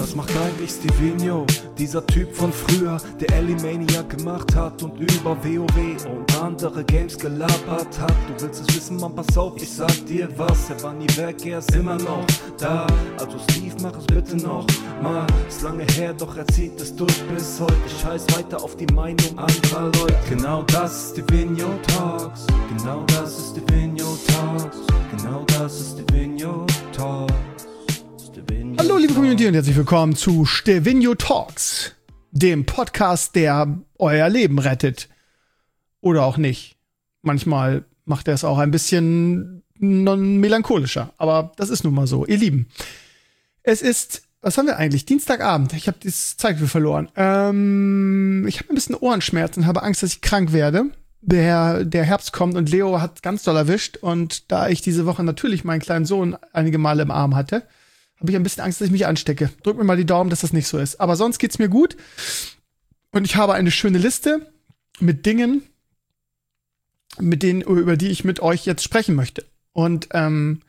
Was macht eigentlich Stevino? Dieser Typ von früher, der Elimaniac gemacht hat und über WoW und andere Games gelabert hat. Du willst es wissen, Mann, pass auf, ich sag dir was. Er war nie weg, er ist immer noch da. Also Steve, mach es bitte noch mal. Ist lange her, doch er zieht es durch bis heute. Scheiß weiter auf die Meinung anderer Leute. Genau das ist Stevino Talks. Genau das ist Stevino Talks. Genau das ist Stevino Talks. Hallo liebe Community und herzlich willkommen zu Stevino Talks, dem Podcast, der euer Leben rettet. Oder auch nicht. Manchmal macht er es auch ein bisschen melancholischer, aber das ist nun mal so. Ihr Lieben, es ist, was haben wir eigentlich? Dienstagabend. Ich habe das Zeitgefühl verloren. Ich habe ein bisschen Ohrenschmerzen, habe Angst, dass ich krank werde. Der Herbst kommt und Leo hat ganz doll erwischt. Und da ich diese Woche natürlich meinen kleinen Sohn einige Male im Arm hatte, habe ich ein bisschen Angst, dass ich mich anstecke. Drück mir mal die Daumen, dass das nicht so ist. Aber sonst geht's mir gut. Und ich habe eine schöne Liste mit Dingen, über die ich mit euch jetzt sprechen möchte. Und womit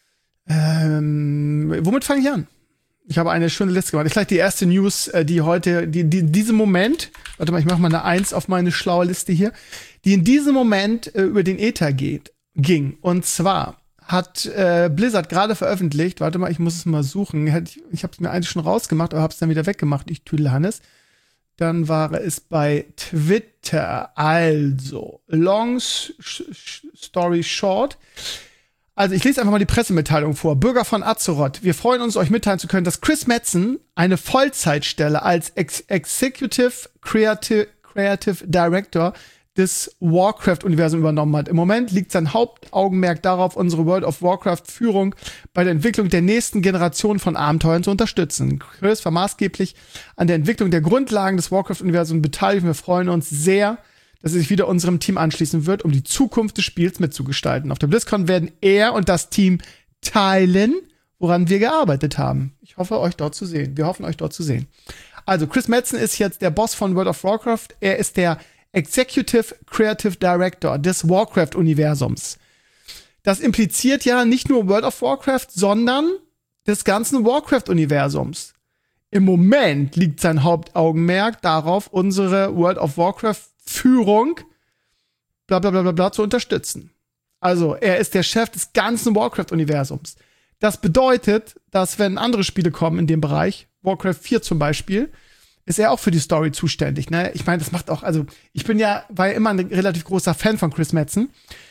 fange ich an? Ich habe eine schöne Liste gemacht. Ich gleich die erste News, die heute, diesem Moment, warte mal, ich mache mal eine 1 auf meine schlaue Liste hier, die in diesem Moment über den Äther ging. Und zwar hat Blizzard gerade veröffentlicht, warte mal, ich muss es mal suchen. Ich habe es mir eigentlich schon rausgemacht, aber habe es dann wieder weggemacht, ich Tüdelhannes. Dann war es bei Twitter. Also, long story short. Also, ich lese einfach mal die Pressemitteilung vor. Bürger von Azeroth, wir freuen uns, euch mitteilen zu können, dass Chris Metzen eine Vollzeitstelle als Executive Creative Director des Warcraft-Universums übernommen hat. Im Moment liegt sein Hauptaugenmerk darauf, unsere World of Warcraft-Führung bei der Entwicklung der nächsten Generation von Abenteuern zu unterstützen. Chris war maßgeblich an der Entwicklung der Grundlagen des Warcraft-Universums beteiligt. Wir freuen uns sehr, dass er sich wieder unserem Team anschließen wird, um die Zukunft des Spiels mitzugestalten. Auf der BlizzCon werden er und das Team teilen, woran wir gearbeitet haben. Ich hoffe, euch dort zu sehen. Wir hoffen, euch dort zu sehen. Also, Chris Metzen ist jetzt der Boss von World of Warcraft. Er ist der Executive Creative Director des Warcraft-Universums. Das impliziert ja nicht nur World of Warcraft, sondern des ganzen Warcraft-Universums. Im Moment liegt sein Hauptaugenmerk darauf, unsere World of Warcraft-Führung bla bla bla bla bla zu unterstützen. Also, er ist der Chef des ganzen Warcraft-Universums. Das bedeutet, dass wenn andere Spiele kommen in dem Bereich, Warcraft 4 zum Beispiel, ist er auch für die Story zuständig, ne? Ich meine, das macht auch, also war ja immer ein relativ großer Fan von Chris Metzen.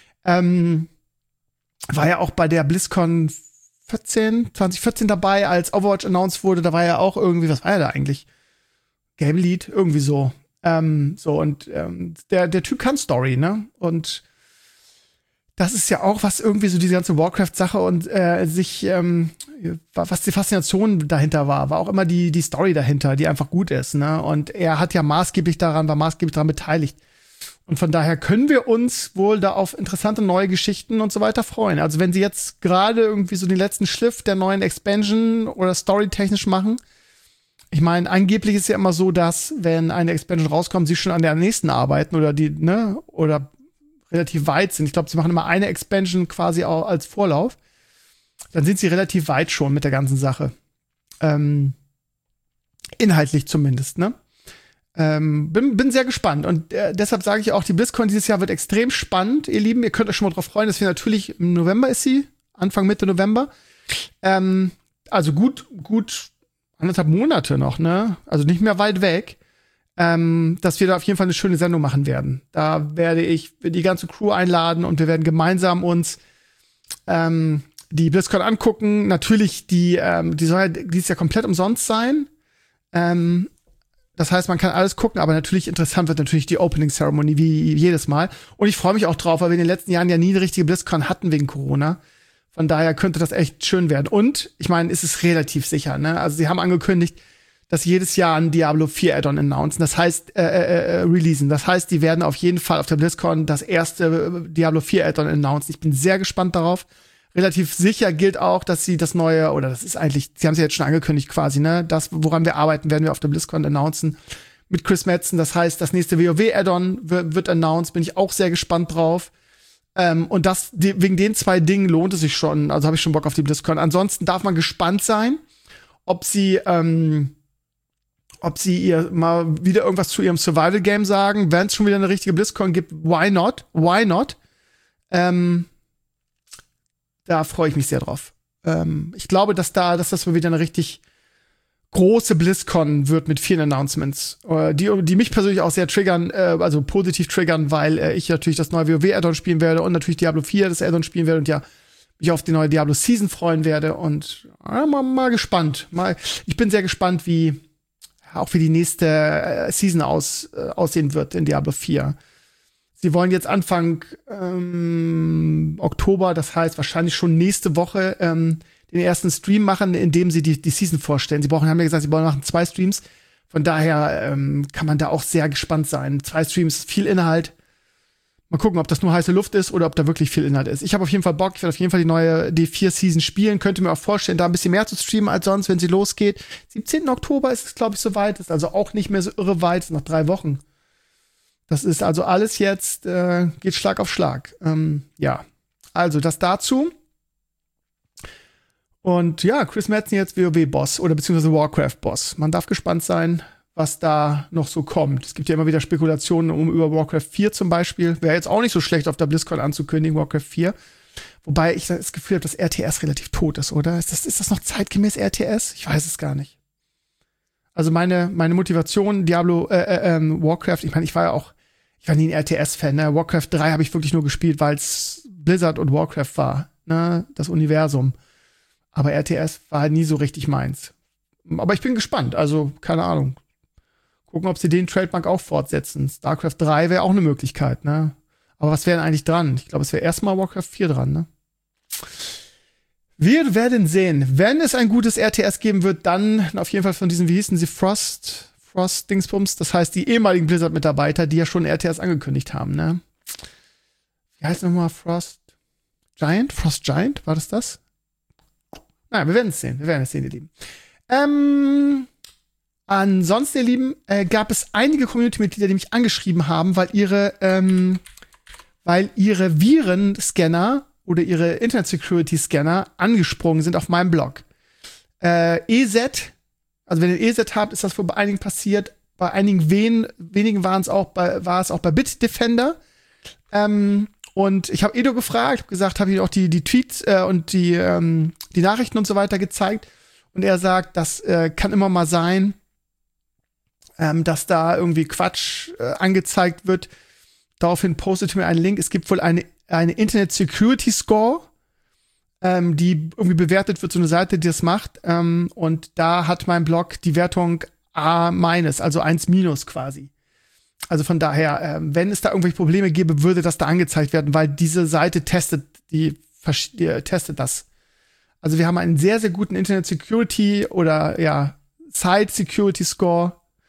War ja auch bei der BlizzCon 2014 dabei, als Overwatch announced wurde, da war er auch irgendwie, was war er da eigentlich? Game Lead, irgendwie so. Der Typ kann Story, ne? Und das ist ja auch, was irgendwie so diese ganze Warcraft-Sache und was die Faszination dahinter war auch immer die Story dahinter, die einfach gut ist, ne? Und er hat ja war maßgeblich daran beteiligt. Und von daher können wir uns wohl da auf interessante neue Geschichten und so weiter freuen. Also wenn sie jetzt gerade irgendwie so den letzten Schliff der neuen Expansion oder storytechnisch machen, ich meine, angeblich ist ja immer so, dass wenn eine Expansion rauskommt, sie schon an der nächsten arbeiten oder relativ weit sind. Ich glaube, sie machen immer eine Expansion quasi auch als Vorlauf. Dann sind sie relativ weit schon mit der ganzen Sache. Inhaltlich zumindest, ne? Bin sehr gespannt. Und deshalb sage ich auch, die BlizzCon dieses Jahr wird extrem spannend, ihr Lieben. Ihr könnt euch schon mal drauf freuen, dass wir natürlich im November ist sie. Anfang, Mitte November. Also gut 1,5 Monate noch, ne? Also nicht mehr weit weg. Dass wir da auf jeden Fall eine schöne Sendung machen werden. Da werde ich die ganze Crew einladen und wir werden gemeinsam uns die BlizzCon angucken. Natürlich, die soll dieses Jahr komplett umsonst sein. Das heißt, man kann alles gucken, aber natürlich interessant wird natürlich die Opening Ceremony wie jedes Mal. Und ich freue mich auch drauf, weil wir in den letzten Jahren ja nie eine richtige BlizzCon hatten wegen Corona. Von daher könnte das echt schön werden. Und ich meine, es ist relativ sicher, ne? Also sie haben angekündigt, dass sie jedes Jahr ein Diablo 4 Add-on announcen. Das heißt, releasen. Das heißt, die werden auf jeden Fall auf der BlizzCon das erste Diablo 4 Add-on announcen. Ich bin sehr gespannt darauf. Relativ sicher gilt auch, dass sie das neue, oder das ist eigentlich, sie haben es ja jetzt schon angekündigt quasi, ne? Das, woran wir arbeiten, werden wir auf der BlizzCon announcen mit Chris Metzen. Das heißt, das nächste WoW-Add-on wird announced. Bin ich auch sehr gespannt drauf. Und wegen den 2 Dingen lohnt es sich schon. Also habe ich schon Bock auf die BlizzCon. Ansonsten darf man gespannt sein, ob sie ihr mal wieder irgendwas zu ihrem Survival-Game sagen. Wenn es schon wieder eine richtige BlizzCon gibt, why not? Da freue ich mich sehr drauf. Ich glaube, dass das mal wieder eine richtig große BlizzCon wird mit vielen Announcements, die mich persönlich auch sehr triggern, also positiv triggern, weil ich natürlich das neue WoW-Addon spielen werde und natürlich Diablo 4 das Addon spielen werde und ja, mich auf die neue Diablo Season freuen werde und mal gespannt. Ich bin sehr gespannt, wie die nächste Season aussehen wird in Diablo 4. Sie wollen jetzt Anfang Oktober, das heißt wahrscheinlich schon nächste Woche, den ersten Stream machen, in dem sie die Season vorstellen. Haben ja gesagt, sie machen 2 Streams. Von daher kann man da auch sehr gespannt sein. 2 Streams, viel Inhalt. Mal gucken, ob das nur heiße Luft ist oder ob da wirklich viel Inhalt ist. Ich habe auf jeden Fall Bock. Ich werde auf jeden Fall die neue D4-Season spielen. Könnte mir auch vorstellen, da ein bisschen mehr zu streamen als sonst, wenn sie losgeht. 17. Oktober ist es, glaube ich, soweit. Ist also auch nicht mehr so irre weit. Ist noch 3 Wochen. Das ist also alles jetzt, geht Schlag auf Schlag. Ja, also das dazu. Und ja, Chris Metzen jetzt WoW-Boss oder beziehungsweise Warcraft-Boss. Man darf gespannt sein, was da noch so kommt. Es gibt ja immer wieder Spekulationen über Warcraft 4 zum Beispiel. Wäre jetzt auch nicht so schlecht, auf der BlizzCon anzukündigen, Warcraft 4. Wobei ich das Gefühl habe, dass RTS relativ tot ist, oder? Ist das noch zeitgemäß RTS? Ich weiß es gar nicht. Also meine Motivation, Warcraft, ich meine, ich war nie ein RTS-Fan, ne? Warcraft 3 habe ich wirklich nur gespielt, weil es Blizzard und Warcraft war, ne? Das Universum. Aber RTS war halt nie so richtig meins. Aber ich bin gespannt, also keine Ahnung. Gucken, ob sie den Trademark auch fortsetzen. StarCraft 3 wäre auch eine Möglichkeit, ne? Aber was wäre denn eigentlich dran? Ich glaube, es wäre erstmal Warcraft 4 dran, ne? Wir werden sehen. Wenn es ein gutes RTS geben wird, dann auf jeden Fall von diesen, wie hießen sie, Frost-Dingsbums. Das heißt, die ehemaligen Blizzard-Mitarbeiter, die ja schon RTS angekündigt haben, ne? Wie heißt nochmal Frost Giant? War das? Naja, wir werden es sehen, ihr Lieben. Ansonsten, ihr Lieben, gab es einige Community-Mitglieder, die mich angeschrieben haben, weil ihre Virenscanner oder ihre Internet-Security-Scanner angesprungen sind auf meinem Blog. EZ, also wenn ihr EZ habt, ist das wohl bei einigen passiert. Bei einigen wenigen war es auch bei Bitdefender. Und ich habe Edo gefragt, habe gesagt, habe ihm auch die Tweets und die Nachrichten und so weiter gezeigt. Und er sagt, das kann immer mal sein, dass da irgendwie Quatsch angezeigt wird. Daraufhin postete mir einen Link. Es gibt wohl eine Internet Security Score, die irgendwie bewertet wird, so eine Seite, die das macht. Und da hat mein Blog die Wertung A-, also 1- quasi. Also von daher, wenn es da irgendwelche Probleme gäbe, würde das da angezeigt werden, weil diese Seite testet das. Also wir haben einen sehr, sehr guten Internet Security oder ja, Site Security Score.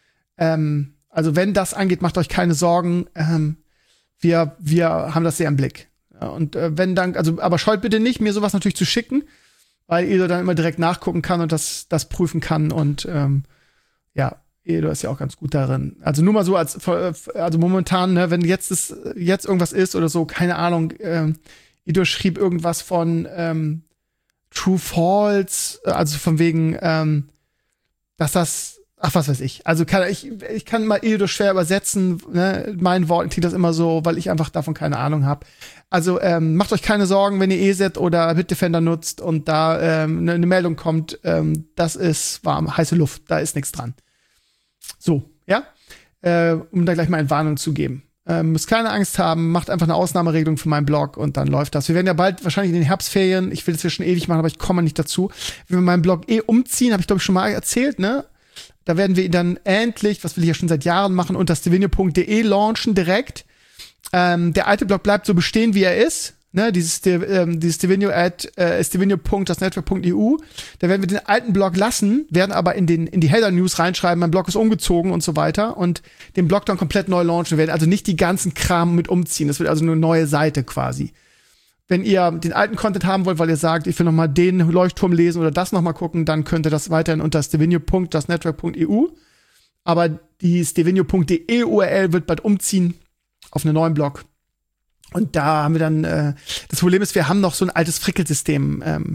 Also wenn das angeht, macht euch keine Sorgen. Wir haben das sehr im Blick. Ja, und wenn dann, aber scheut bitte nicht, mir sowas natürlich zu schicken, weil Edo dann immer direkt nachgucken kann und das prüfen kann. Und ja, Edo ist ja auch ganz gut darin. Also nur mal so also momentan, ne, wenn jetzt irgendwas ist oder so, keine Ahnung, Edo schrieb irgendwas von True False, also von wegen, dass das, was weiß ich. Also ich kann mal Edo schwer übersetzen, ne? In meinen Worten klingt das immer so, weil ich einfach davon keine Ahnung habe. Also macht euch keine Sorgen, wenn ihr EZ oder Bitdefender nutzt und da eine Meldung kommt, das ist warm, heiße Luft, da ist nichts dran. So, ja, um da gleich mal eine Warnung zu geben. Müsst keine Angst haben, macht einfach eine Ausnahmeregelung für meinen Blog und dann läuft das. Wir werden ja bald wahrscheinlich in den Herbstferien, ich will das ja schon ewig machen, aber ich komme nicht dazu. Wenn wir meinen Blog umziehen, habe ich glaube ich schon mal erzählt, ne? Da werden wir ihn dann endlich, was will ich ja schon seit Jahren machen, unter stevenio.de launchen direkt. Der alte Blog bleibt so bestehen, wie er ist. Ne, dieses Stevenio stevenio.dasnetwork.eu. Da werden wir den alten Blog lassen, werden aber in die Header-News reinschreiben, mein Blog ist umgezogen und so weiter und den Blog dann komplett neu launchen. Wir werden also nicht die ganzen Kram mit umziehen. Das wird also eine neue Seite quasi. Wenn ihr den alten Content haben wollt, weil ihr sagt, ich will noch mal den Leuchtturm lesen oder das noch mal gucken, dann könnt ihr das weiterhin unter stevenio.dasnetwork.eu. Aber die stevenio.de URL wird bald umziehen auf einen neuen Blog. Und da haben wir dann, das Problem ist, wir haben noch so ein altes Frickelsystem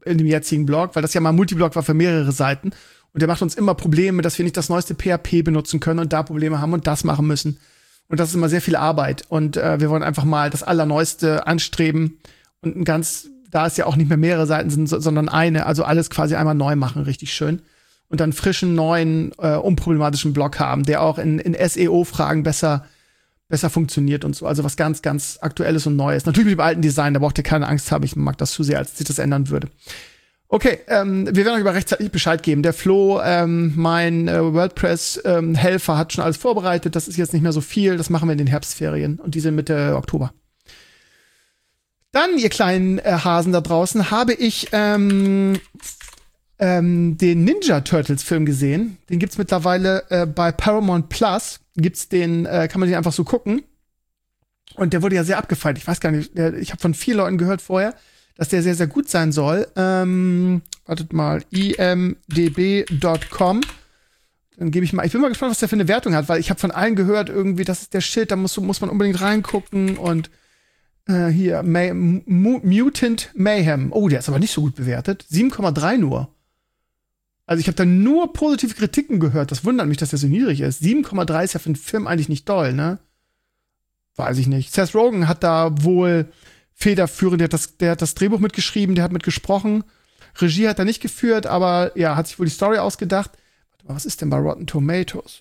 in dem jetzigen Blog, weil das ja mal ein Multiblog war für mehrere Seiten. Und der macht uns immer Probleme, dass wir nicht das neueste PHP benutzen können und da Probleme haben und das machen müssen. Und das ist immer sehr viel Arbeit. Und wir wollen einfach mal das Allerneueste anstreben und da es ja auch nicht mehr mehrere Seiten sind, sondern eine, also alles quasi einmal neu machen, richtig schön. Und dann frischen, neuen, unproblematischen Blog haben, der auch in SEO-Fragen besser funktioniert und so. Also was ganz, ganz Aktuelles und Neues. Natürlich mit dem alten Design, da braucht ihr keine Angst haben. Ich mag das zu sehr, als sich das ändern würde. Okay, wir werden euch aber rechtzeitig Bescheid geben. Der Flo, mein WordPress-Helfer, hat schon alles vorbereitet. Das ist jetzt nicht mehr so viel. Das machen wir in den Herbstferien. Und die sind Mitte Oktober. Dann, ihr kleinen Hasen da draußen, habe ich den Ninja Turtles Film gesehen. Den gibt's mittlerweile bei Paramount Plus. Kann man den einfach so gucken. Und der wurde ja sehr abgefeiert. Ich weiß gar nicht, ich habe von vielen Leuten gehört vorher, dass der sehr, sehr gut sein soll. Wartet mal, imdb.com. Dann gebe ich mal, ich bin mal gespannt, was der für eine Wertung hat, weil ich habe von allen gehört, irgendwie, das ist der Shit, da muss man unbedingt reingucken. Und hier, Mutant Mayhem. Oh, der ist aber nicht so gut bewertet. 7,3 nur. Also ich habe da nur positive Kritiken gehört. Das wundert mich, dass der so niedrig ist. 7,3 ist ja für einen Film eigentlich nicht doll, ne? Weiß ich nicht. Seth Rogen hat da wohl federführend, der hat das Drehbuch mitgeschrieben, der hat mitgesprochen. Regie hat er nicht geführt, aber ja, hat sich wohl die Story ausgedacht. Warte mal, was ist denn bei Rotten Tomatoes?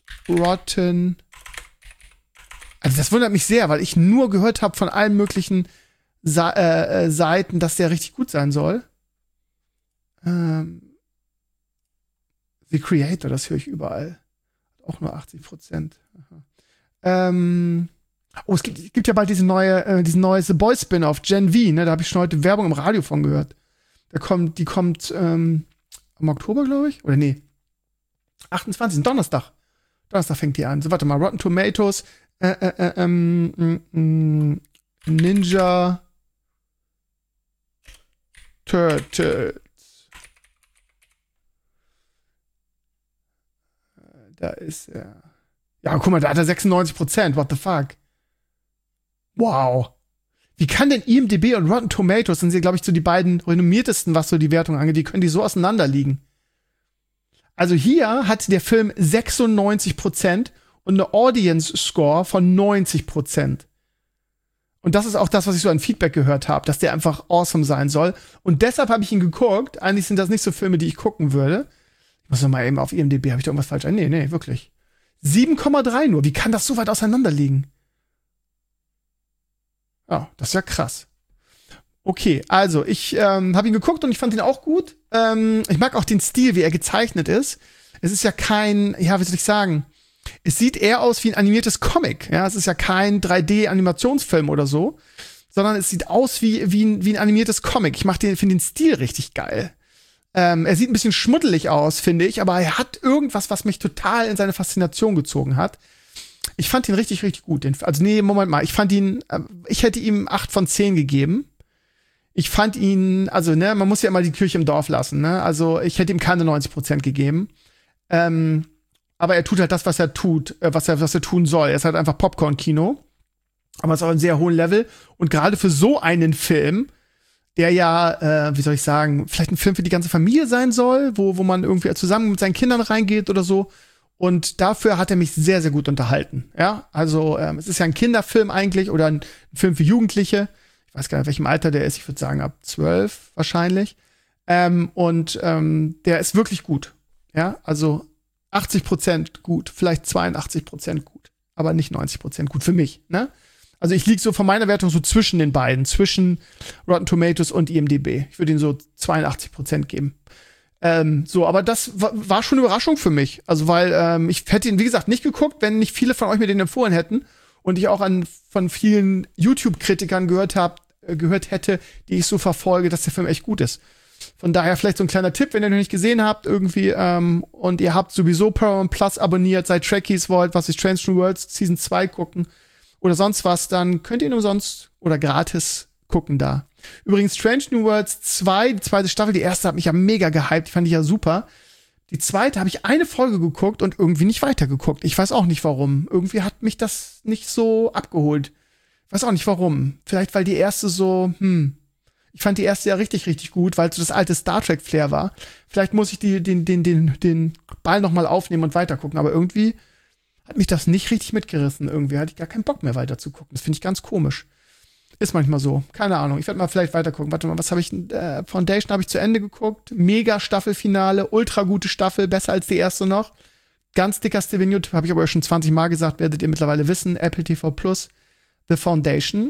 Also das wundert mich sehr, weil ich nur gehört habe von allen möglichen Seiten, dass der richtig gut sein soll. The Creator, das höre ich überall. Auch nur 80%. Es gibt ja bald diesen neue The Boys Spin-off, Gen V, ne? Da habe ich schon heute Werbung im Radio von gehört. Die kommt im Oktober, glaube ich. Oder nee. 28. Donnerstag. Donnerstag fängt die an. So, warte mal. Rotten Tomatoes. Ninja Turtles. Da ist er. Ja, guck mal, da hat er 96%. What the fuck? Wow. Wie kann denn IMDb und Rotten Tomatoes, sind sie, glaube ich, so die beiden renommiertesten, was so die Wertung angeht, die können die so auseinander liegen? Also hier hat der Film 96% und eine Audience-Score von 90%. Und das ist auch das, was ich so an Feedback gehört habe, dass der einfach awesome sein soll. Und deshalb habe ich ihn geguckt. Eigentlich sind das nicht so Filme, die ich gucken würde. Ich muss noch mal eben auf IMDb, habe ich da irgendwas falsch? Nee, wirklich. 7,3 nur. Wie kann das so weit auseinander liegen? Ja, das ist ja krass. Okay, also ich habe ihn geguckt und ich fand ihn auch gut. Ich mag auch den Stil, wie er gezeichnet ist. Es ist ja kein, ja, wie soll ich sagen? Es sieht eher aus wie ein animiertes Comic. Ja, es ist ja kein 3D-Animationsfilm oder so, sondern es sieht aus wie ein animiertes Comic. Ich finde den Stil richtig geil. Er sieht ein bisschen schmuddelig aus, finde ich, aber er hat irgendwas, was mich total in seine Faszination gezogen hat. Ich fand ihn richtig, richtig gut. Moment mal. Ich hätte ihm 8 von 10 gegeben. Ich fand ihn, also, ne, man muss ja immer die Kirche im Dorf lassen, ne? Also, ich hätte ihm keine 90% gegeben. Aber er tut halt das, was er tut, was er tun soll. Er ist halt einfach Popcorn-Kino. Aber es ist auch ein sehr hohen Level. Und gerade für so einen Film, der ja, wie soll ich sagen, vielleicht ein Film für die ganze Familie sein soll, wo man irgendwie zusammen mit seinen Kindern reingeht oder so. Und dafür hat er mich sehr, sehr gut unterhalten. Ja, also es ist ja ein Kinderfilm eigentlich oder ein Film für Jugendliche. Ich weiß gar nicht, in welchem Alter der ist. Ich würde sagen, ab 12 wahrscheinlich. Der ist wirklich gut. Ja, also 80% gut, vielleicht 82% gut, aber nicht 90% gut für mich, ne? Also ich liege so von meiner Wertung so zwischen den beiden, zwischen Rotten Tomatoes und IMDb. Ich würde ihm so 82% geben. Aber das war schon eine Überraschung für mich. Also, weil ich hätte ihn, wie gesagt, nicht geguckt, wenn nicht viele von euch mir den empfohlen hätten und ich auch von vielen YouTube-Kritikern gehört hätte, die ich so verfolge, dass der Film echt gut ist. Von daher vielleicht so ein kleiner Tipp, wenn ihr noch nicht gesehen habt, irgendwie, und ihr habt sowieso Paramount Plus abonniert, seid Trekkies wollt, was ist Strange New Worlds Season 2 gucken oder sonst was, dann könnt ihr ihn umsonst oder gratis gucken da. Übrigens, Strange New Worlds 2, die zweite Staffel, die erste hat mich ja mega gehypt, die fand ich ja super. Die zweite habe ich eine Folge geguckt und irgendwie nicht weitergeguckt. Ich weiß auch nicht warum. Irgendwie hat mich das nicht so abgeholt. Ich weiß auch nicht warum. Vielleicht, weil die erste so, Ich fand die erste ja richtig, richtig gut, weil es so das alte Star Trek-Flair war. Vielleicht muss ich den Ball noch mal aufnehmen und weitergucken. Aber irgendwie hat mich das nicht richtig mitgerissen. Irgendwie hatte ich gar keinen Bock mehr weiter zu gucken. Das finde ich ganz komisch. Ist manchmal so. Keine Ahnung. Ich werde mal vielleicht weitergucken. Warte mal, was habe ich? Foundation habe ich zu Ende geguckt. Mega Staffelfinale. Ultra gute Staffel. Besser als die erste noch. Ganz dicker Stevenio. Habe ich aber schon 20 Mal gesagt. Werdet ihr mittlerweile wissen. Apple TV Plus. The Foundation.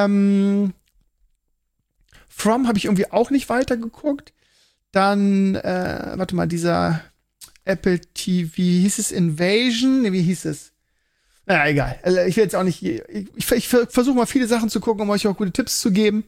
From habe ich irgendwie auch nicht weitergeguckt. Dann, warte mal, dieser Apple TV, hieß es Invasion? Nee, wie hieß es? Na, egal. Ich will jetzt auch nicht, ich versuche mal viele Sachen zu gucken, um euch auch gute Tipps zu geben.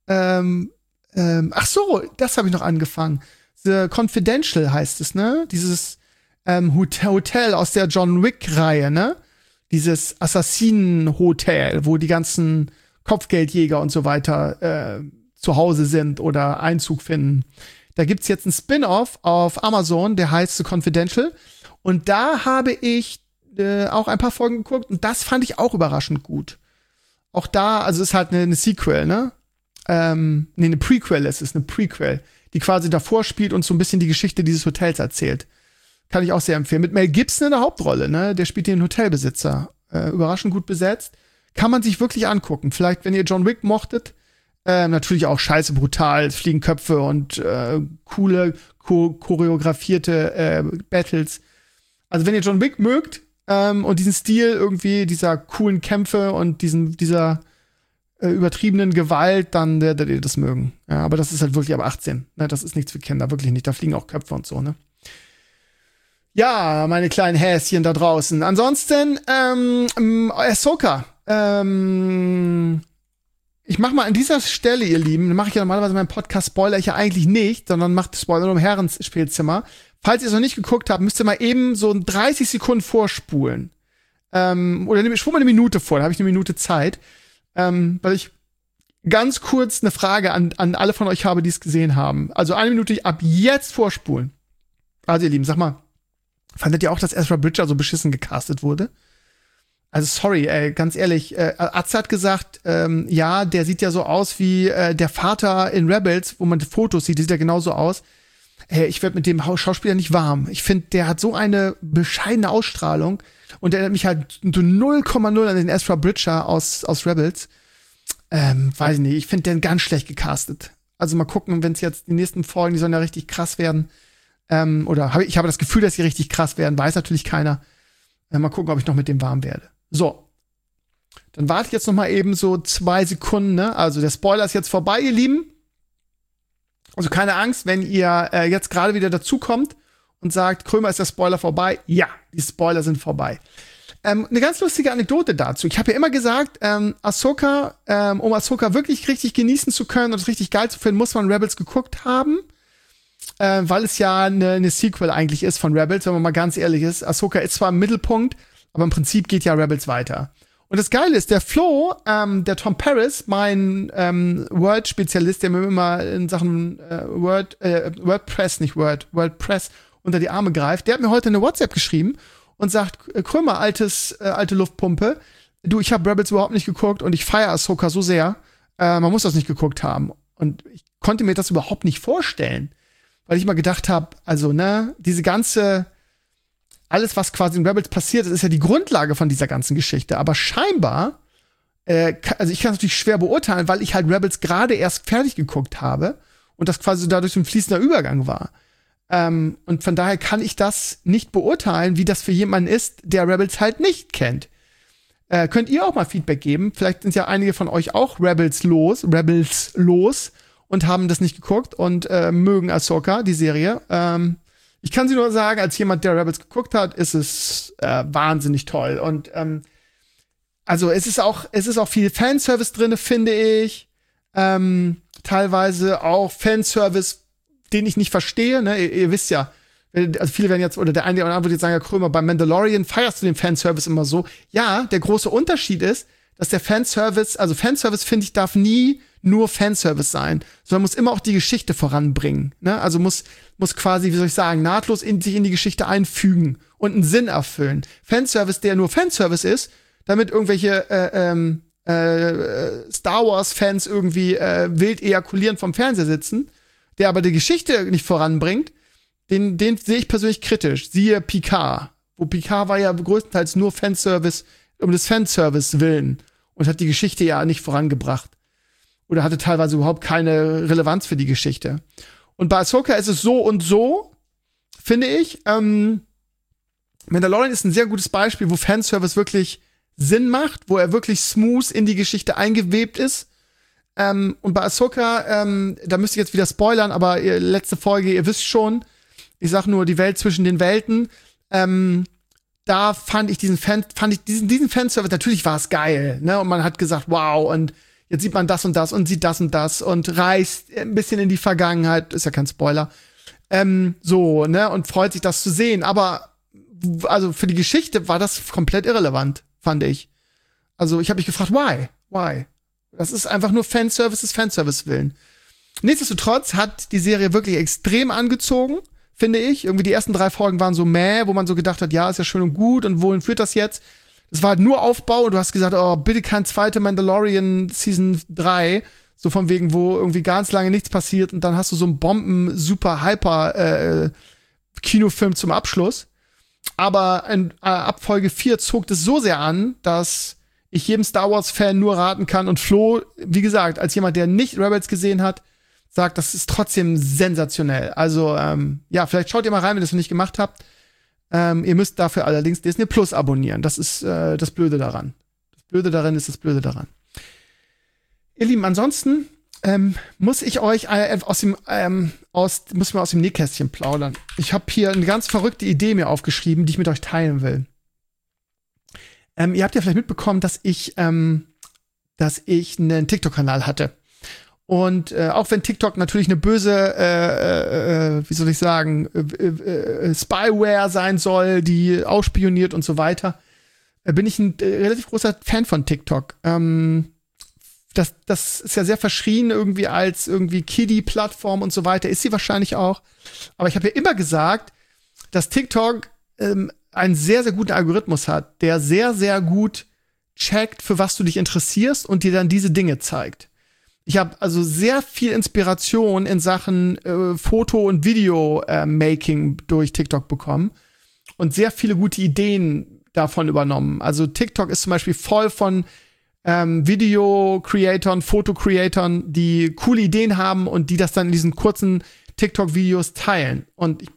Ach so, das habe ich noch angefangen. The Confidential heißt es, ne? Dieses Hotel aus der John Wick-Reihe, ne? Dieses Assassinen-Hotel, wo die ganzen Kopfgeldjäger und so weiter zu Hause sind oder Einzug finden. Da gibt's jetzt einen Spin-off auf Amazon, der heißt The Confidential. Und da habe ich auch ein paar Folgen geguckt und das fand ich auch überraschend gut. Auch da, also ist halt eine Sequel, ne? Eine Prequel ist es, eine Prequel, die quasi davor spielt und so ein bisschen die Geschichte dieses Hotels erzählt. Kann ich auch sehr empfehlen. Mit Mel Gibson in der Hauptrolle, ne? Der spielt den Hotelbesitzer. Überraschend gut besetzt. Kann man sich wirklich angucken. Vielleicht, wenn ihr John Wick mochtet, natürlich auch scheiße brutal, es fliegen Köpfe und coole, choreografierte Battles. Also wenn ihr John Wick mögt und diesen Stil irgendwie, dieser coolen Kämpfe und dieser übertriebenen Gewalt, dann werdet ihr das mögen. Ja, aber das ist halt wirklich ab 18. Ne? Das ist nichts für Kinder, wirklich nicht. Da fliegen auch Köpfe und so, ne? Ja, meine kleinen Häschen da draußen. Ansonsten, Ahsoka. Ich mache mal an dieser Stelle, ihr Lieben, mache ich ja normalerweise meinen Podcast, spoiler ich ja eigentlich nicht, sondern mache Spoiler im Herrenspielzimmer. Falls ihr es noch nicht geguckt habt, müsst ihr mal eben so 30 Sekunden vorspulen. Oder spul mal eine Minute vor, da habe ich eine Minute Zeit. Weil ich ganz kurz eine Frage an alle von euch habe, die es gesehen haben. Also 1 Minute ab jetzt vorspulen. Also ihr Lieben, sag mal, fandet ihr auch, dass Ezra Bridger so beschissen gecastet wurde? Also sorry, ganz ehrlich, Atze hat gesagt, ja, der sieht ja so aus wie der Vater in Rebels, wo man die Fotos sieht, der sieht ja genauso aus. Ich werde mit dem Schauspieler nicht warm. Ich finde, der hat so eine bescheidene Ausstrahlung und der erinnert mich halt 0,0 an den Ezra Bridger aus Rebels. Weiß ich nicht, ich finde den ganz schlecht gecastet. Also mal gucken, wenn es jetzt die nächsten Folgen, die sollen ja richtig krass werden. Ich habe das Gefühl, dass sie richtig krass werden, weiß natürlich keiner. Mal gucken, ob ich noch mit dem warm werde. So. Dann warte ich jetzt noch mal eben so 2 Sekunden, ne? Also der Spoiler ist jetzt vorbei, ihr Lieben. Also keine Angst, wenn ihr jetzt gerade wieder dazukommt und sagt, Krömer, ist der Spoiler vorbei? Ja, die Spoiler sind vorbei. Eine ganz lustige Anekdote dazu. Ich habe ja immer gesagt, Ahsoka, um Ahsoka wirklich richtig genießen zu können und es richtig geil zu finden, muss man Rebels geguckt haben. Weil es ja eine Sequel eigentlich ist von Rebels, wenn man mal ganz ehrlich ist. Ahsoka ist zwar im Mittelpunkt, aber im Prinzip geht ja Rebels weiter. Und das Geile ist, der Flo, der Tom Paris, mein Word-Spezialist, der mir immer in Sachen WordPress unter die Arme greift, der hat mir heute eine WhatsApp geschrieben und sagt, Krömer, alte Luftpumpe, du, ich habe Rebels überhaupt nicht geguckt und ich feiere Ahsoka so sehr, man muss das nicht geguckt haben. Und ich konnte mir das überhaupt nicht vorstellen, weil ich mal gedacht habe, also, ne, diese ganze, alles, was quasi in Rebels passiert, ist ja die Grundlage von dieser ganzen Geschichte. Aber scheinbar, also ich kann es natürlich schwer beurteilen, weil ich halt Rebels gerade erst fertig geguckt habe und das quasi dadurch so ein fließender Übergang war. Und von daher kann ich das nicht beurteilen, wie das für jemanden ist, der Rebels halt nicht kennt. Könnt ihr auch mal Feedback geben? Vielleicht sind ja einige von euch auch Rebels los und haben das nicht geguckt und mögen Ahsoka, die Serie. Ich kann sie nur sagen, als jemand, der Rebels geguckt hat, ist es wahnsinnig toll. Und also es ist auch viel Fanservice drin, finde ich. Teilweise auch Fanservice, den ich nicht verstehe. Ne? Ihr wisst ja, also viele werden jetzt, oder der eine oder andere wird jetzt sagen, ja, Krömer, beim Mandalorian feierst du den Fanservice immer so. Ja, der große Unterschied ist, dass der Fanservice finde ich, darf nie nur Fanservice sein, sondern muss immer auch die Geschichte voranbringen. Ne? Also muss quasi, wie soll ich sagen, nahtlos sich in die Geschichte einfügen und einen Sinn erfüllen. Fanservice, der nur Fanservice ist, damit irgendwelche Star Wars-Fans irgendwie wild ejakulierend vom Fernseher sitzen, der aber die Geschichte nicht voranbringt, den sehe ich persönlich kritisch. Siehe Picard. Wo Picard war ja größtenteils nur Fanservice, um des Fanservice willen und hat die Geschichte ja nicht vorangebracht. Oder hatte teilweise überhaupt keine Relevanz für die Geschichte. Und bei Ahsoka ist es so und so, finde ich. Mandalorian ist ein sehr gutes Beispiel, wo Fanservice wirklich Sinn macht, wo er wirklich smooth in die Geschichte eingewebt ist. Und bei Ahsoka, da müsste ich jetzt wieder spoilern, aber letzte Folge, ihr wisst schon, ich sag nur, die Welt zwischen den Welten, da fand ich diesen Fanservice, natürlich war es geil, ne? Und man hat gesagt, wow, und jetzt sieht man das und sieht das und reist ein bisschen in die Vergangenheit, ist ja kein Spoiler, so, ne? Und freut sich, das zu sehen. Aber also für die Geschichte war das komplett irrelevant, fand ich. Also ich habe mich gefragt, why? Das ist einfach nur Fanservice des Fanservice willen. Nichtsdestotrotz hat die Serie wirklich extrem angezogen, finde ich. Irgendwie die ersten 3 Folgen waren so wo man so gedacht hat, ja, ist ja schön und gut und wohin führt das jetzt? Es war halt nur Aufbau und du hast gesagt, oh, bitte kein zweiter Mandalorian Season 3, so von wegen, wo irgendwie ganz lange nichts passiert und dann hast du so einen Bomben-Super-Hyper-Kinofilm zum Abschluss. Aber ab Folge 4 zog das so sehr an, dass ich jedem Star Wars-Fan nur raten kann und Flo, wie gesagt, als jemand, der nicht Rebels gesehen hat, sagt, das ist trotzdem sensationell. Also, ja, vielleicht schaut ihr mal rein, wenn ihr das noch nicht gemacht habt. Ihr müsst dafür allerdings Disney Plus abonnieren. Das ist das Blöde daran. Das Blöde daran ist das Blöde daran. Ihr Lieben, ansonsten muss ich euch aus dem Nähkästchen plaudern. Ich habe hier eine ganz verrückte Idee mir aufgeschrieben, die ich mit euch teilen will. Ihr habt ja vielleicht mitbekommen, dass ich einen TikTok-Kanal hatte. Und auch wenn TikTok natürlich eine böse, wie soll ich sagen, Spyware sein soll, die ausspioniert und so weiter, bin ich ein relativ großer Fan von TikTok. Das ist ja sehr verschrien irgendwie als irgendwie Kiddie-Plattform und so weiter. Ist sie wahrscheinlich auch. Aber ich habe ja immer gesagt, dass TikTok einen sehr, sehr guten Algorithmus hat, der sehr, sehr gut checkt, für was du dich interessierst und dir dann diese Dinge zeigt. Ich habe also sehr viel Inspiration in Sachen Foto- und Video-Making durch TikTok bekommen und sehr viele gute Ideen davon übernommen. Also TikTok ist zum Beispiel voll von Video-Creatoren, Foto-Creatoren, die coole Ideen haben und die das dann in diesen kurzen TikTok-Videos teilen. Und ich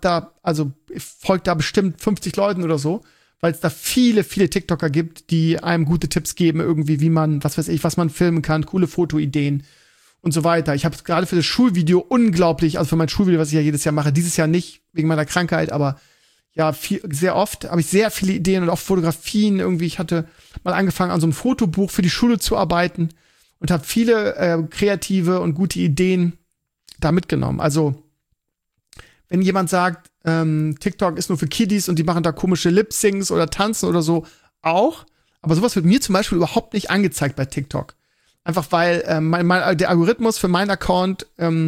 folge da bestimmt 50 Leuten oder so, weil es da viele, viele TikToker gibt, die einem gute Tipps geben, irgendwie, wie man, was man filmen kann, coole Fotoideen und so weiter. Ich habe gerade für das Schulvideo unglaublich, also für mein Schulvideo, was ich ja jedes Jahr mache, dieses Jahr nicht, wegen meiner Krankheit, aber ja, sehr oft habe ich sehr viele Ideen und auch Fotografien irgendwie. Ich hatte mal angefangen, an so einem Fotobuch für die Schule zu arbeiten und habe viele kreative und gute Ideen da mitgenommen. Also, wenn jemand sagt, TikTok ist nur für Kiddies und die machen da komische Lip-Syncs oder tanzen oder so, auch. Aber sowas wird mir zum Beispiel überhaupt nicht angezeigt bei TikTok. Einfach weil der Algorithmus für meinen Account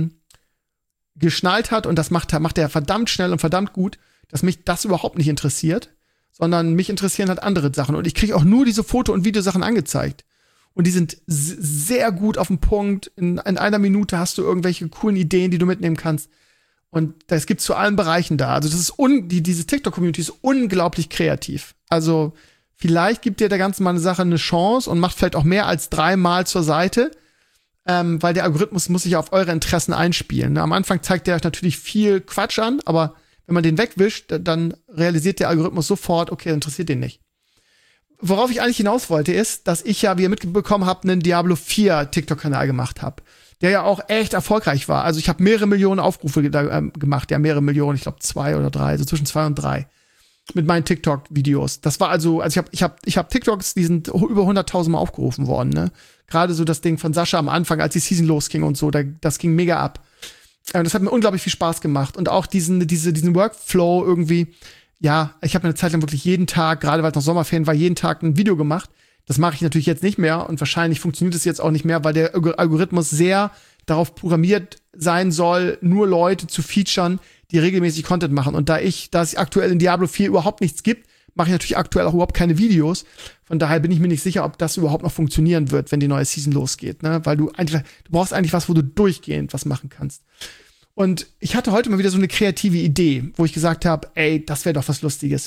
geschnallt hat und das macht er verdammt schnell und verdammt gut, dass mich das überhaupt nicht interessiert, sondern mich interessieren halt andere Sachen. Und ich kriege auch nur diese Foto- und Videosachen angezeigt. Und die sind sehr gut auf den Punkt. In einer Minute hast du irgendwelche coolen Ideen, die du mitnehmen kannst. Und das gibt's zu allen Bereichen da. Also das ist diese TikTok-Community ist unglaublich kreativ. Also vielleicht gibt dir der ganzen Mal eine Sache eine Chance und macht vielleicht auch mehr als 3 Mal zur Seite, weil der Algorithmus muss sich auf eure Interessen einspielen. Am Anfang zeigt der euch natürlich viel Quatsch an, aber wenn man den wegwischt, dann realisiert der Algorithmus sofort, okay, interessiert den nicht. Worauf ich eigentlich hinaus wollte, ist, dass ich ja, wie ihr mitbekommen habt, einen Diablo 4 TikTok-Kanal gemacht habe, der ja auch echt erfolgreich war. Also ich habe mehrere Millionen Aufrufe gemacht, ja, mehrere Millionen, ich glaube 2 oder 3, so zwischen 2 und 3 mit meinen TikTok-Videos. Das war also ich hab TikToks, die sind über 100.000 Mal aufgerufen worden, ne? Gerade so das Ding von Sascha am Anfang, als die Season losging und so, das ging mega ab. Das hat mir unglaublich viel Spaß gemacht. Und auch diesen Workflow irgendwie, ja, ich habe eine Zeit lang wirklich jeden Tag, gerade weil es noch Sommerferien war, jeden Tag ein Video gemacht. Das mache ich natürlich jetzt nicht mehr und wahrscheinlich funktioniert es jetzt auch nicht mehr, weil der Algorithmus sehr darauf programmiert sein soll, nur Leute zu featuren, die regelmäßig Content machen. Und da es aktuell in Diablo 4 überhaupt nichts gibt, mache ich natürlich aktuell auch überhaupt keine Videos. Von daher bin ich mir nicht sicher, ob das überhaupt noch funktionieren wird, wenn die neue Season losgeht, ne? Weil du brauchst eigentlich was, wo du durchgehend was machen kannst. Und ich hatte heute mal wieder so eine kreative Idee, wo ich gesagt habe, ey, das wäre doch was Lustiges.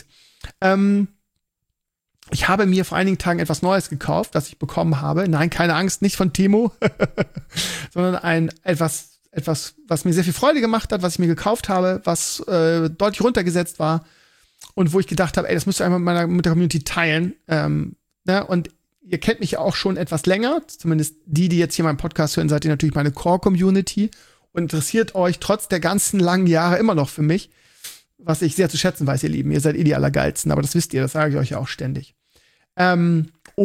Ich habe mir vor einigen Tagen etwas Neues gekauft, das ich bekommen habe. Nein, keine Angst, nicht von Temo, sondern etwas, was mir sehr viel Freude gemacht hat, was ich mir gekauft habe, was deutlich runtergesetzt war und wo ich gedacht habe, ey, das müsst ihr einfach mit der Community teilen. Ne? Und ihr kennt mich ja auch schon etwas länger, zumindest die jetzt hier meinen Podcast hören, seid ihr natürlich meine Core-Community und interessiert euch trotz der ganzen langen Jahre immer noch für mich, was ich sehr zu schätzen weiß, ihr Lieben. Ihr seid die Allergeilsten, aber das wisst ihr, das sage ich euch ja auch ständig. Ich habe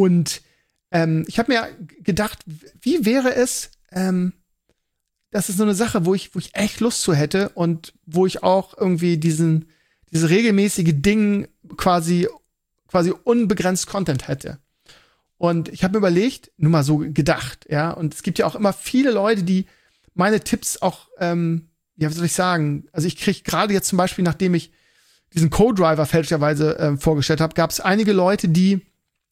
mir gedacht, wie wäre es, das ist so eine Sache, wo ich echt Lust zu hätte und wo ich auch irgendwie diese regelmäßige Ding quasi unbegrenzt Content hätte. Und ich habe mir überlegt, nur mal so gedacht, ja, und es gibt ja auch immer viele Leute, die meine Tipps auch, wie soll ich sagen, also ich kriege gerade jetzt zum Beispiel, nachdem ich diesen Co-Driver fälschlicherweise vorgestellt habe, gab es einige Leute, die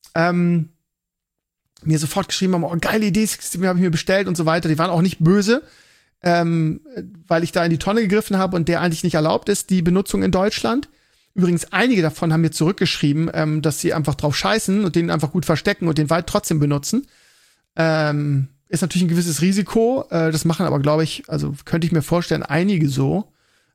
mir sofort geschrieben haben, oh, geile Idee, habe ich mir bestellt und so weiter. Die waren auch nicht böse, weil ich da in die Tonne gegriffen habe und der eigentlich nicht erlaubt ist, die Benutzung in Deutschland. Übrigens, einige davon haben mir zurückgeschrieben, dass sie einfach drauf scheißen und den einfach gut verstecken und den weit trotzdem benutzen. Ist natürlich ein gewisses Risiko. Das machen aber, glaube ich, also könnte ich mir vorstellen, einige so.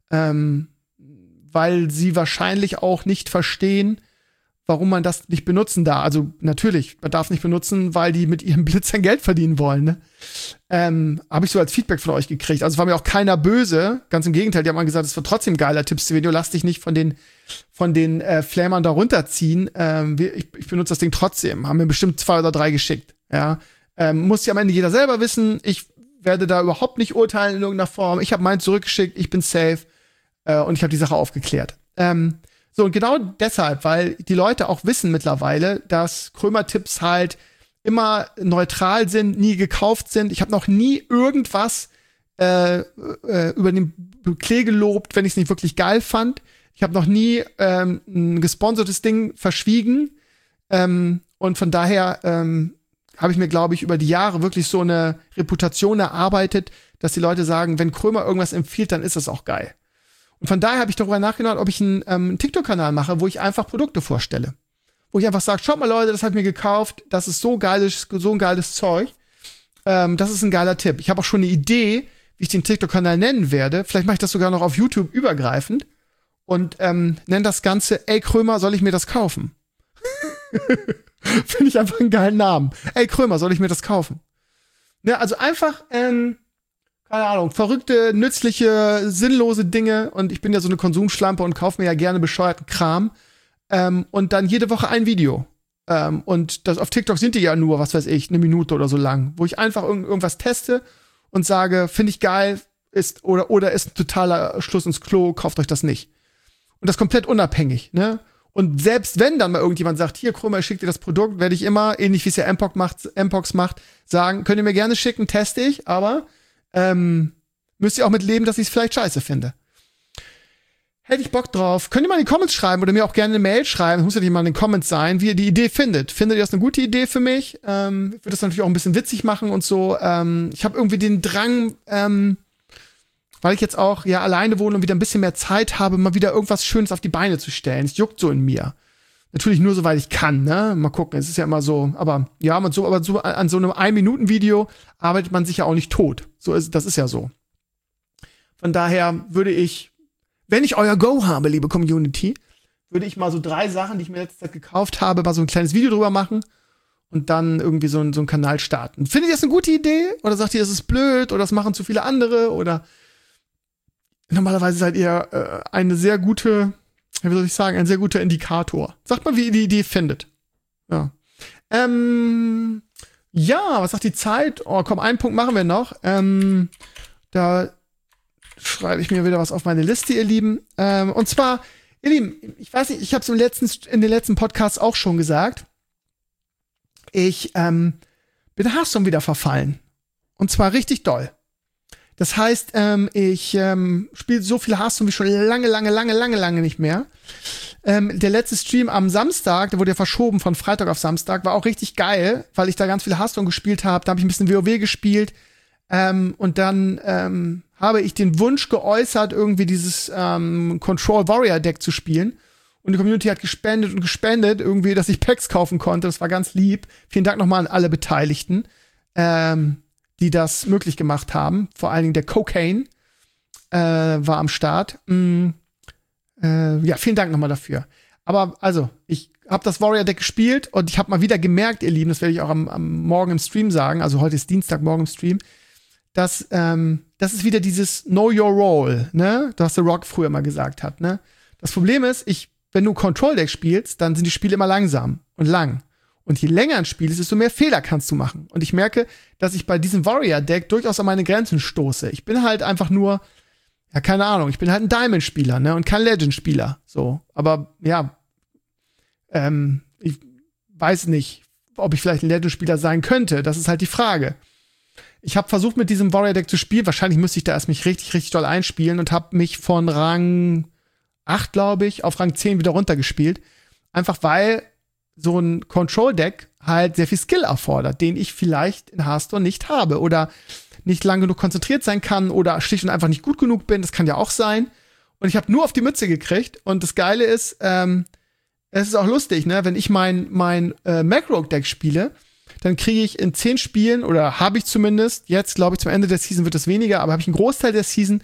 Weil sie wahrscheinlich auch nicht verstehen, warum man das nicht benutzen darf. Also natürlich, man darf nicht benutzen, weil die mit ihrem Blitzern Geld verdienen wollen. Ne? Habe ich so als Feedback von euch gekriegt. Also war mir auch keiner böse. Ganz im Gegenteil, die haben mal gesagt, es wird trotzdem geiler Tipps-Video. Lass dich nicht von den Flamern da runterziehen. Ich benutze das Ding trotzdem. Haben mir bestimmt 2 oder 3 geschickt. Ja, muss ja am Ende jeder selber wissen. Ich werde da überhaupt nicht urteilen in irgendeiner Form. Ich habe meinen zurückgeschickt. Ich bin safe. Und ich habe die Sache aufgeklärt. So, und genau deshalb, weil die Leute auch wissen mittlerweile, dass Krömer-Tipps halt immer neutral sind, nie gekauft sind. Ich habe noch nie irgendwas über den Klee gelobt, wenn ich es nicht wirklich geil fand. Ich habe noch nie ein gesponsertes Ding verschwiegen. Und von daher habe ich mir, glaube ich, über die Jahre wirklich so eine Reputation erarbeitet, dass die Leute sagen, wenn Krömer irgendwas empfiehlt, dann ist das auch geil. Und von daher habe ich darüber nachgedacht, ob ich einen TikTok-Kanal mache, wo ich einfach Produkte vorstelle. Wo ich einfach sage, schaut mal Leute, das habe ich mir gekauft, das ist so ein geiles Zeug. Das ist ein geiler Tipp. Ich habe auch schon eine Idee, wie ich den TikTok-Kanal nennen werde. Vielleicht mache ich das sogar noch auf YouTube übergreifend und nenne das Ganze, ey Krömer, soll ich mir das kaufen? Finde ich einfach einen geilen Namen. Ey Krömer, soll ich mir das kaufen? Ja, also einfach keine Ahnung, verrückte, nützliche, sinnlose Dinge. Und ich bin ja so eine Konsumschlampe und kaufe mir ja gerne bescheuerten Kram. Und dann jede Woche ein Video. Und das auf TikTok sind die ja nur, was weiß ich, 1 Minute oder so lang. Wo ich einfach irgendwas teste und sage, finde ich geil, oder ist ein totaler Schluss ins Klo, kauft euch das nicht. Und das komplett unabhängig, ne? Und selbst wenn dann mal irgendjemand sagt, hier, Krömer, ich schick dir das Produkt, werde ich immer, ähnlich wie es ja Mpox macht, sagen, könnt ihr mir gerne schicken, teste ich, aber müsst ihr auch mit leben, dass ich es vielleicht scheiße finde. Hätte ich Bock drauf. Könnt ihr mal in die Comments schreiben oder mir auch gerne eine Mail schreiben. Das muss ja nicht mal in den Comments sein, wie ihr die Idee findet. Findet ihr das eine gute Idee für mich? Ich würde das natürlich auch ein bisschen witzig machen und so. Ich habe irgendwie den Drang, weil ich jetzt auch ja alleine wohne und wieder ein bisschen mehr Zeit habe, mal wieder irgendwas Schönes auf die Beine zu stellen. Es juckt so in mir. Natürlich nur, soweit ich kann, ne? Mal gucken, es ist ja immer so, aber ja, an so einem 1-Minuten-Video arbeitet man sich ja auch nicht tot. Das ist ja so. Von daher würde ich, wenn ich euer Go habe, liebe Community, würde ich mal so 3 Sachen, die ich mir letzte Zeit gekauft habe, mal so ein kleines Video drüber machen und dann irgendwie so einen Kanal starten. Findet ihr das eine gute Idee? Oder sagt ihr, das ist blöd oder das machen zu viele andere? Oder normalerweise seid ihr eine sehr gute, wie soll ich sagen, ein sehr guter Indikator. Sagt mal, wie ihr die Idee findet. Ja. Ja, was sagt die Zeit? Oh, komm, einen Punkt machen wir noch. Da schreibe ich mir wieder was auf meine Liste, ihr Lieben. Und zwar, ihr Lieben, ich weiß nicht, ich habe es in den letzten Podcasts auch schon gesagt. Ich bin Hearthstone wieder verfallen. Und zwar richtig doll. Das heißt, ich spiele so viel Hearthstone wie schon lange nicht mehr. Der letzte Stream am Samstag, der wurde ja verschoben von Freitag auf Samstag, war auch richtig geil, weil ich da ganz viel Hearthstone gespielt habe. Da habe ich ein bisschen WoW gespielt. Und dann habe ich den Wunsch geäußert, irgendwie dieses Control Warrior Deck zu spielen. Und die Community hat gespendet, irgendwie, dass ich Packs kaufen konnte. Das war ganz lieb. Vielen Dank nochmal an alle Beteiligten, die das möglich gemacht haben. Vor allen Dingen der Cocaine war am Start. Ja, vielen Dank nochmal dafür. Aber also, ich habe das Warrior-Deck gespielt und ich habe mal wieder gemerkt, ihr Lieben, das werde ich auch am Morgen im Stream sagen, also heute ist Dienstagmorgen im Stream, dass das ist wieder dieses Know Your Role, ne? Was The Rock früher mal gesagt hat, ne? Das Problem ist, wenn du Control-Deck spielst, dann sind die Spiele immer langsam und lang. Und je länger ein Spiel ist, desto mehr Fehler kannst du machen. Und ich merke, dass ich bei diesem Warrior-Deck durchaus an meine Grenzen stoße. Ich bin halt einfach nur, ja, keine Ahnung, ich bin halt ein Diamond-Spieler, ne? Und kein Legend-Spieler. So. Aber ja, ich weiß nicht, ob ich vielleicht ein Legend-Spieler sein könnte. Das ist halt die Frage. Ich habe versucht, mit diesem Warrior-Deck zu spielen. Wahrscheinlich müsste ich da erst mich richtig doll einspielen und habe mich von Rang 8, glaube ich, auf Rang 10 wieder runtergespielt. Einfach weil so ein Control-Deck halt sehr viel Skill erfordert, den ich vielleicht in Hearthstone nicht habe oder nicht lang genug konzentriert sein kann oder schlicht und einfach nicht gut genug bin. Das kann ja auch sein. Und ich habe nur auf die Mütze gekriegt. Und das Geile ist, es ist auch lustig, ne? Wenn ich mein Mac-Rogue-Deck spiele, dann kriege ich in 10 Spielen, oder habe ich zumindest, jetzt glaube ich zum Ende der Season wird es weniger, aber habe ich einen Großteil der Season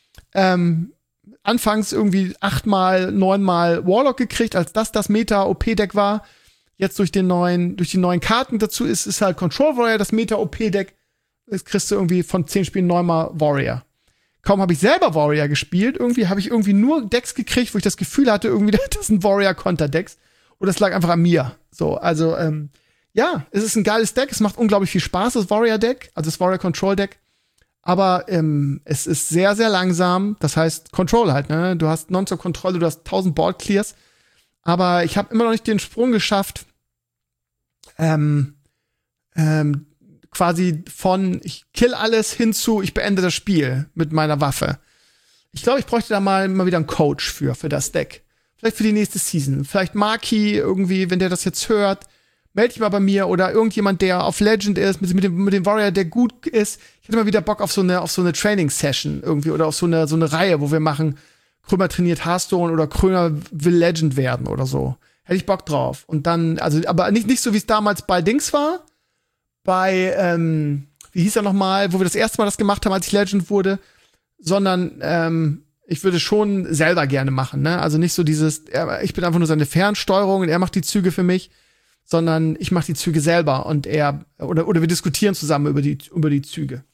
anfangs irgendwie 8-mal, 9-mal Warlock gekriegt, als das Meta-OP-Deck war. Jetzt durch die neuen Karten dazu ist halt Control Warrior das Meta-OP-Deck. Jetzt kriegst du irgendwie von 10 Spielen 9-mal Warrior. Kaum habe ich selber Warrior gespielt, habe ich irgendwie nur Decks gekriegt, wo ich das Gefühl hatte, irgendwie, das sind Warrior-Konter-Decks. Oder es lag einfach an mir. So, also, ja, es ist ein geiles Deck. Es macht unglaublich viel Spaß, das Warrior-Deck, also das Warrior-Control-Deck. Aber es ist sehr, sehr langsam. Das heißt, Control halt, ne? Du hast Non-Stop-Kontrolle, du hast 1000 Board-Clears. Aber ich habe immer noch nicht den Sprung geschafft, quasi von ich kill alles hin zu ich beende das Spiel mit meiner Waffe. Ich glaube, ich bräuchte da mal wieder einen Coach für das Deck. Vielleicht für die nächste Season. Vielleicht Marky irgendwie, wenn der das jetzt hört, melde dich mal bei mir oder irgendjemand, der auf Legend ist, mit dem Warrior, der gut ist. Ich hätte mal wieder Bock auf so eine Training-Session irgendwie oder auf so eine Reihe, wo wir machen, Krömer trainiert Hearthstone oder Krömer will Legend werden oder so. Hätte ich Bock drauf. Und dann, also, aber nicht so, wie es damals bei Dings war. Bei, wie hieß er nochmal, wo wir das erste Mal das gemacht haben, als ich Legend wurde, sondern ich würde schon selber gerne machen, ne? Also nicht so dieses, ich bin einfach nur seine Fernsteuerung und er macht die Züge für mich, sondern ich mache die Züge selber und oder wir diskutieren zusammen über die Züge.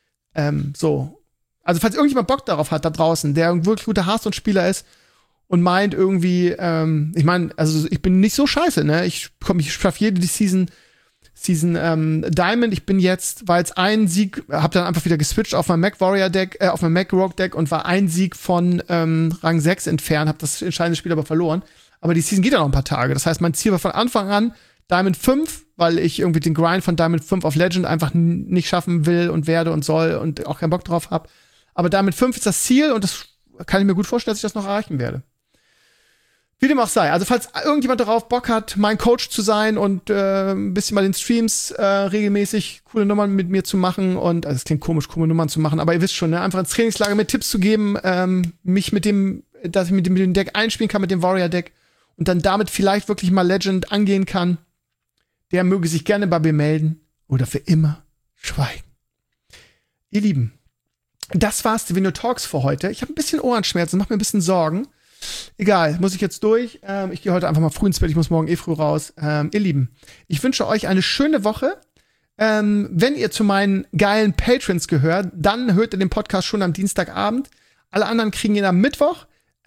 So. Also falls irgendjemand Bock darauf hat da draußen, der ein wirklich guter Hearthstone-Spieler ist und meint irgendwie, ich meine, also ich bin nicht so scheiße, ne? Ich schaffe jede Season Diamond. Ich bin jetzt, war jetzt ein Sieg, hab dann einfach wieder geswitcht auf mein Mac Warrior Deck, auf mein Mac Rogue Deck und war ein Sieg von Rang 6 entfernt, hab das entscheidende Spiel aber verloren. Aber die Season geht ja noch ein paar Tage. Das heißt, mein Ziel war von Anfang an Diamond 5, weil ich irgendwie den Grind von Diamond 5 auf Legend einfach nicht schaffen will und werde und soll und auch keinen Bock drauf hab. Aber Diamond 5 ist das Ziel und das kann ich mir gut vorstellen, dass ich das noch erreichen werde. Wie dem auch sei. Also falls irgendjemand darauf Bock hat, mein Coach zu sein und ein bisschen mal in Streams regelmäßig coole Nummern mit mir zu machen und, also es klingt komisch, coole Nummern zu machen, aber ihr wisst schon, ne, einfach ins Trainingslager mit Tipps zu geben, dass ich mit dem Deck einspielen kann, mit dem Warrior-Deck und dann damit vielleicht wirklich mal Legend angehen kann, der möge sich gerne bei mir melden oder für immer schweigen. Ihr Lieben, das war's, die Video Talks für heute. Ich habe ein bisschen Ohrenschmerzen, macht mir ein bisschen Sorgen. Egal, muss ich jetzt durch. Ich gehe heute einfach mal früh ins Bett, ich muss morgen früh raus. Ihr Lieben, ich wünsche euch eine schöne Woche. Wenn ihr zu meinen geilen Patrons gehört, dann hört ihr den Podcast schon am Dienstagabend. Alle anderen kriegen ihn am Mittwoch.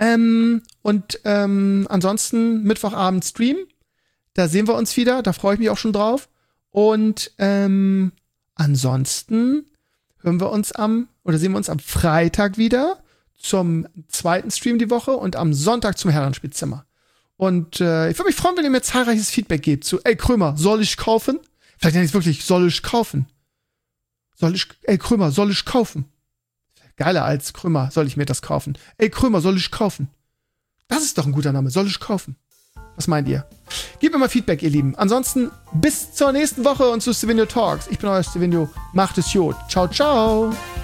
Ansonsten Mittwochabend Stream. Da sehen wir uns wieder, da freue ich mich auch schon drauf. Und ansonsten sehen wir uns am Freitag wieder zum zweiten Stream die Woche und am Sonntag zum Herrenspielzimmer. Und ich würde mich freuen, wenn ihr mir zahlreiches Feedback gebt zu, ey Krömer, soll ich kaufen? Vielleicht nenne ich es wirklich, soll ich kaufen? Ey Krömer, soll ich kaufen? Geiler als Krömer, soll ich mir das kaufen? Ey, Krömer, soll ich kaufen? Das ist doch ein guter Name, soll ich kaufen? Was meint ihr? Gebt mir mal Feedback, ihr Lieben. Ansonsten bis zur nächsten Woche und zu Stevenio Talks. Ich bin euer Stevenio. Macht es gut. Ciao, ciao.